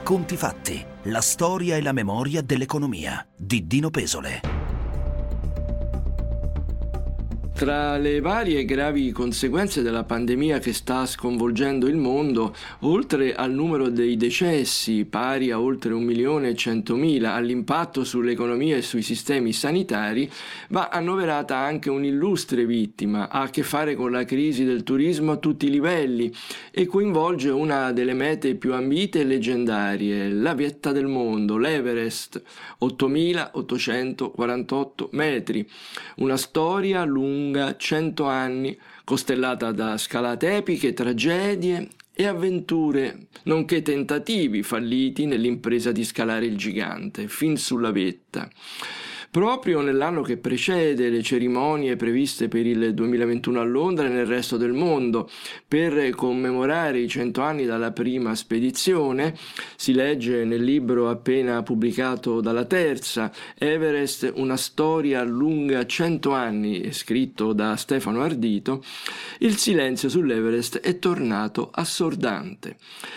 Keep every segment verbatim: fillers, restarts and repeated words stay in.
conti fatti, la storia e la memoria dell'economia di Dino Pesole. Tra le varie gravi conseguenze della pandemia che sta sconvolgendo il mondo, oltre al numero dei decessi, pari a oltre un milione e centomila, all'impatto sull'economia e sui sistemi sanitari, va annoverata anche un'illustre vittima, ha a che fare con la crisi del turismo a tutti i livelli e coinvolge una delle mete più ambite e leggendarie, la vetta del mondo, l'Everest, ottomilaottocentoquarantotto metri, una storia lunga cento anni, costellata da scalate epiche, tragedie e avventure, nonché tentativi falliti nell'impresa di scalare il gigante, fin sulla vetta. Proprio nell'anno che precede le cerimonie previste per il duemilaventuno a Londra e nel resto del mondo, per commemorare i cento anni dalla prima spedizione, si legge nel libro appena pubblicato dalla Terza, Everest, una storia lunga cento anni, scritto da Stefano Ardito, il silenzio sull'Everest è tornato assordante.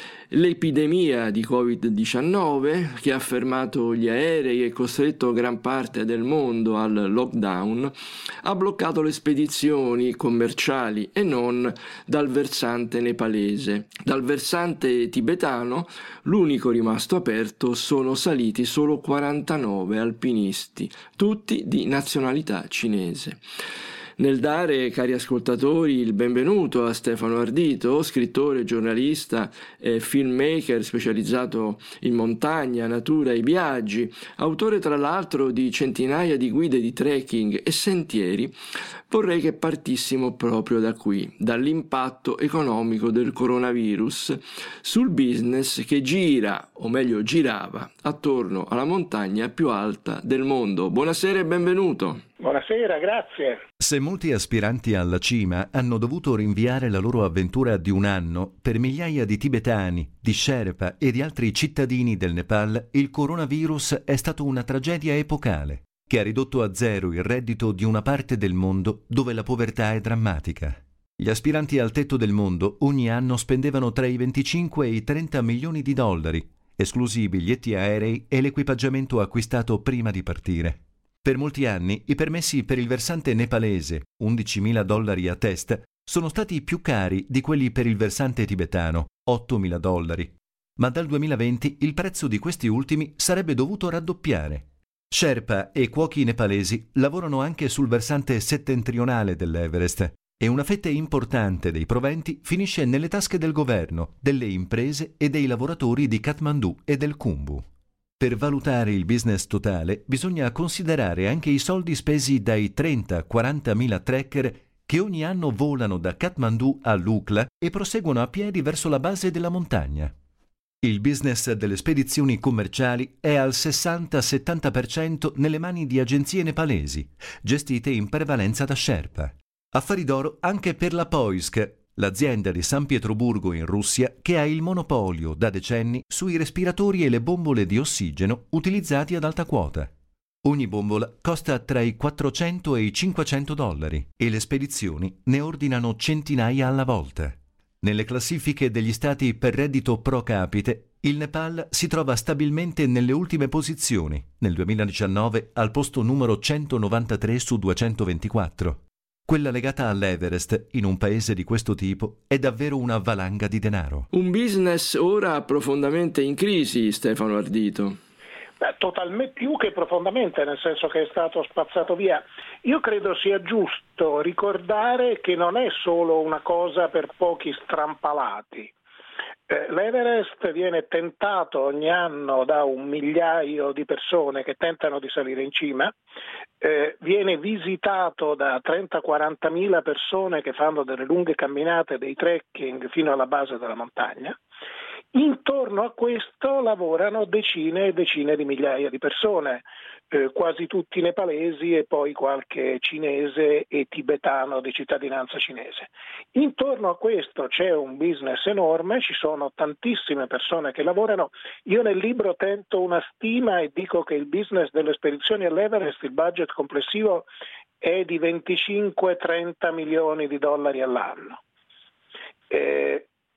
L'epidemia di covid diciannove, che ha fermato gli aerei e costretto gran parte del mondo al lockdown, ha bloccato le spedizioni commerciali e non dal versante nepalese. Dal versante tibetano, l'unico rimasto aperto, sono saliti solo quarantanove alpinisti, tutti di nazionalità cinese. Nel dare, cari ascoltatori, il benvenuto a Stefano Ardito, scrittore, giornalista e filmmaker specializzato in montagna, natura e viaggi, autore tra l'altro di centinaia di guide di trekking e sentieri, vorrei che partissimo proprio da qui, dall'impatto economico del coronavirus sul business che gira, o meglio girava, attorno alla montagna più alta del mondo. Buonasera e benvenuto. Buonasera, grazie. Se molti aspiranti alla cima hanno dovuto rinviare la loro avventura di un anno, per migliaia di tibetani, di Sherpa e di altri cittadini del Nepal, il coronavirus è stato una tragedia epocale, che ha ridotto a zero il reddito di una parte del mondo dove la povertà è drammatica. Gli aspiranti al tetto del mondo ogni anno spendevano tra i venticinque e i trenta milioni di dollari, esclusi i biglietti aerei e l'equipaggiamento acquistato prima di partire. Per molti anni i permessi per il versante nepalese, undicimila dollari a testa, sono stati più cari di quelli per il versante tibetano, ottomila dollari. Ma dal duemilaventi il prezzo di questi ultimi sarebbe dovuto raddoppiare. Sherpa e cuochi nepalesi lavorano anche sul versante settentrionale dell'Everest e una fetta importante dei proventi finisce nelle tasche del governo, delle imprese e dei lavoratori di Kathmandu e del Khumbu. Per valutare il business totale bisogna considerare anche i soldi spesi dai trenta-quaranta mila trekker che ogni anno volano da Kathmandu a Lukla e proseguono a piedi verso la base della montagna. Il business delle spedizioni commerciali è al sessanta-settanta per cento nelle mani di agenzie nepalesi, gestite in prevalenza da Sherpa. Affari d'oro anche per la Poisk, l'azienda di San Pietroburgo in Russia che ha il monopolio da decenni sui respiratori e le bombole di ossigeno utilizzati ad alta quota. Ogni bombola costa tra i quattrocento e i cinquecento dollari e le spedizioni ne ordinano centinaia alla volta. Nelle classifiche degli stati per reddito pro capite, il Nepal si trova stabilmente nelle ultime posizioni, nel duemiladiciannove al posto numero centonovantatré su duecentoventiquattro. Quella legata all'Everest, in un paese di questo tipo, è davvero una valanga di denaro. Un business ora profondamente in crisi, Stefano Ardito. Beh, totalmente, più che profondamente, nel senso che è stato spazzato via. Io credo sia giusto ricordare che non è solo una cosa per pochi strampalati. Eh, L'Everest viene tentato ogni anno da un migliaio di persone che tentano di salire in cima, eh, viene visitato da trenta-quaranta mila persone che fanno delle lunghe camminate, dei trekking fino alla base della montagna. Intorno a questo lavorano decine e decine di migliaia di persone, eh, quasi tutti nepalesi e poi qualche cinese e tibetano di cittadinanza cinese. Intorno a questo c'è un business enorme, ci sono tantissime persone che lavorano. Io nel libro tento una stima e dico che il business delle spedizioni all'Everest, il budget complessivo è di venticinque-trenta milioni di dollari all'anno. Eh,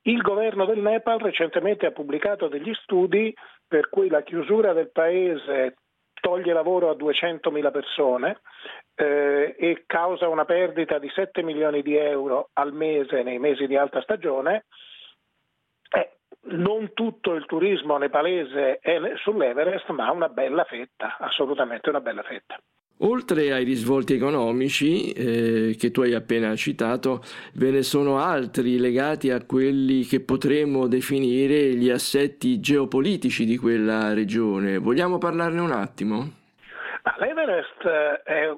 Il governo del Nepal recentemente ha pubblicato degli studi per cui la chiusura del paese toglie lavoro a duecentomila persone eh, e causa una perdita di sette milioni di euro al mese nei mesi di alta stagione. Eh, non tutto il turismo nepalese è sull'Everest, ma una bella fetta, assolutamente una bella fetta. Oltre ai risvolti economici eh, che tu hai appena citato, ve ne sono altri legati a quelli che potremmo definire gli assetti geopolitici di quella regione. Vogliamo parlarne un attimo? L'Everest è,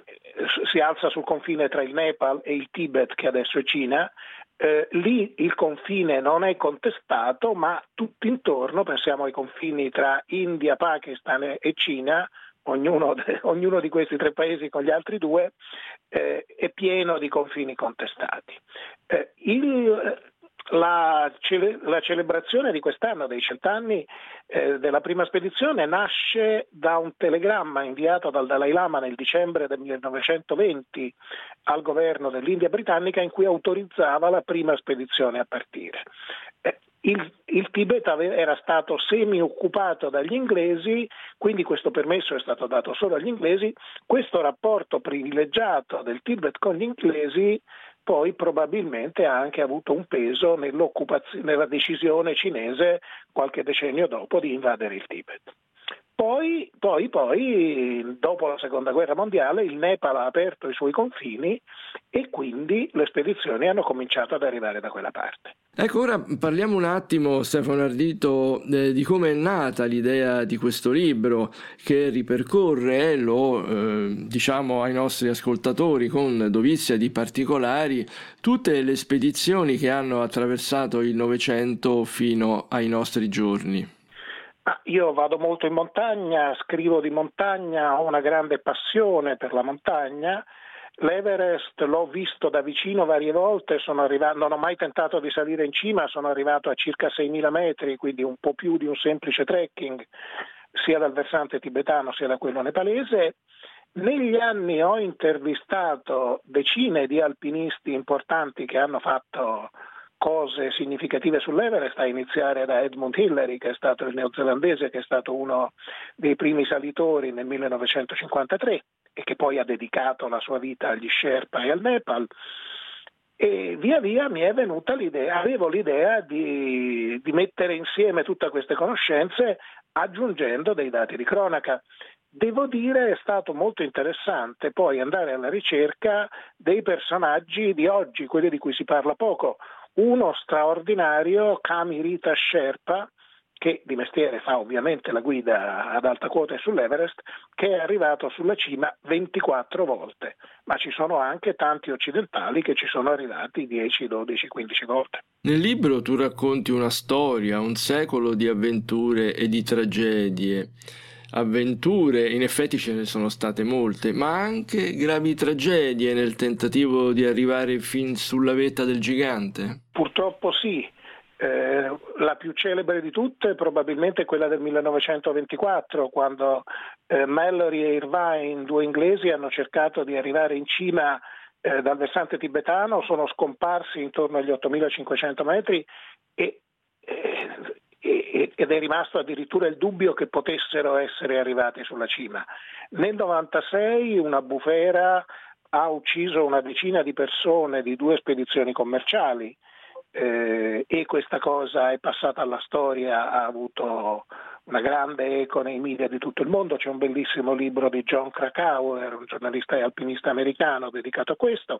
si alza sul confine tra il Nepal e il Tibet, che adesso è Cina. Eh, lì il confine non è contestato, ma tutto intorno, pensiamo ai confini tra India, Pakistan e Cina, Ognuno, ognuno di questi tre paesi con gli altri due eh, è pieno di confini contestati. Eh, il, la, cele, la celebrazione di quest'anno dei cent'anni eh, della prima spedizione nasce da un telegramma inviato dal Dalai Lama nel dicembre del millenovecentoventi al governo dell'India britannica in cui autorizzava la prima spedizione a partire. Eh, Il, il Tibet era stato semi-occupato dagli inglesi, quindi questo permesso è stato dato solo agli inglesi. Questo rapporto privilegiato del Tibet con gli inglesi poi probabilmente ha anche avuto un peso nella decisione cinese qualche decennio dopo di invadere il Tibet. Poi, poi, poi, dopo la seconda guerra mondiale, il Nepal ha aperto i suoi confini e quindi le spedizioni hanno cominciato ad arrivare da quella parte. Ecco, ora parliamo un attimo, Stefano Ardito, eh, di come è nata l'idea di questo libro che ripercorre, eh, lo eh, diciamo ai nostri ascoltatori con dovizia di particolari, tutte le spedizioni che hanno attraversato il Novecento fino ai nostri giorni. Ah, io vado molto in montagna, scrivo di montagna, ho una grande passione per la montagna. L'Everest l'ho visto da vicino varie volte, sono arrivato, non ho mai tentato di salire in cima, sono arrivato a circa seimila metri, quindi un po' più di un semplice trekking, sia dal versante tibetano sia da quello nepalese. Negli anni ho intervistato decine di alpinisti importanti che hanno fatto cose significative sull'Everest, a iniziare da Edmund Hillary, che è stato il neozelandese, che è stato uno dei primi salitori nel millenovecentocinquantatré e che poi ha dedicato la sua vita agli Sherpa e al Nepal. E via via mi è venuta l'idea, avevo l'idea di, di mettere insieme tutte queste conoscenze aggiungendo dei dati di cronaca. Devo dire è stato molto interessante poi andare alla ricerca dei personaggi di oggi, quelli di cui si parla poco. Uno straordinario, Kami Rita Sherpa, che di mestiere fa ovviamente la guida ad alta quota sull'Everest, che è arrivato sulla cima ventiquattro volte, ma ci sono anche tanti occidentali che ci sono arrivati dieci, dodici, quindici volte. Nel libro tu racconti una storia, un secolo di avventure e di tragedie. Avventure, in effetti ce ne sono state molte, ma anche gravi tragedie nel tentativo di arrivare fin sulla vetta del gigante. Purtroppo sì. Eh, la più celebre di tutte è probabilmente quella del millenovecentoventiquattro, quando eh, Mallory e Irvine, due inglesi, hanno cercato di arrivare in cima eh, dal versante tibetano, sono scomparsi intorno agli ottomilacinquecento metri e eh, ed è rimasto addirittura il dubbio che potessero essere arrivati sulla cima. Nel novantasei una bufera ha ucciso una decina di persone di due spedizioni commerciali eh, e questa cosa è passata alla storia, ha avuto una grande eco nei media di tutto il mondo. C'è un bellissimo libro di John Krakauer, un giornalista e alpinista americano, dedicato a questo.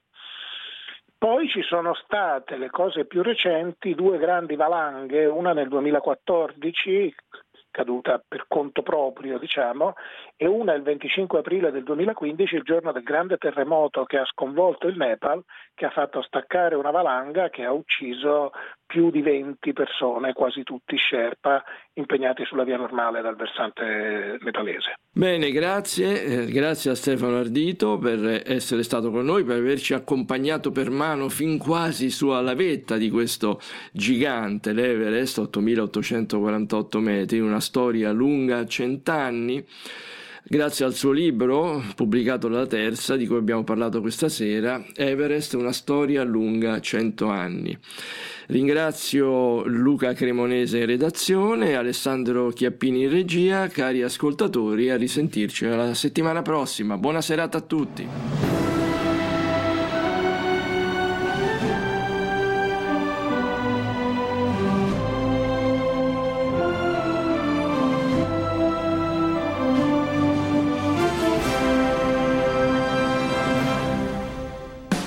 Poi ci sono state le cose più recenti, due grandi valanghe, una nel duemilaquattordici, caduta per conto proprio diciamo, e una il venticinque aprile del duemilaquindici, il giorno del grande terremoto che ha sconvolto il Nepal, che ha fatto staccare una valanga che ha ucciso più di venti persone, quasi tutti Sherpa, impegnati sulla via normale dal versante nepalese. Bene, grazie, eh, grazie a Stefano Ardito per essere stato con noi, per averci accompagnato per mano fin quasi su alla vetta di questo gigante, l'Everest, ottomilaottocentoquarantotto metri, una storia lunga cent'anni. Grazie al suo libro, pubblicato dalla Terza, di cui abbiamo parlato questa sera, Everest, una storia lunga cento anni. Ringrazio Luca Cremonese in redazione e Alessandro Chiappini in regia. Cari ascoltatori, a risentirci la settimana prossima. Buona serata a tutti.